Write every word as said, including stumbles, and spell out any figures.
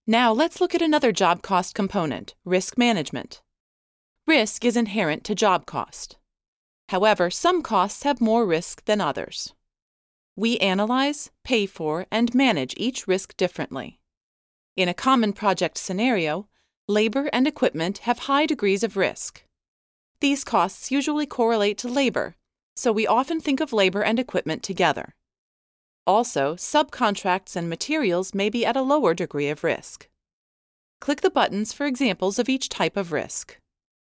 Now let's look at another job cost component, risk management. Risk is inherent to job cost. However, some costs have more risk than others. We analyze, pay for, and manage each risk differently. In a common project scenario, labor and equipment have high degrees of risk. These costs usually correlate to labor, so we often think of labor and equipment together. Also, subcontracts and materials may be at a lower degree of risk. Click the buttons for examples of each type of risk.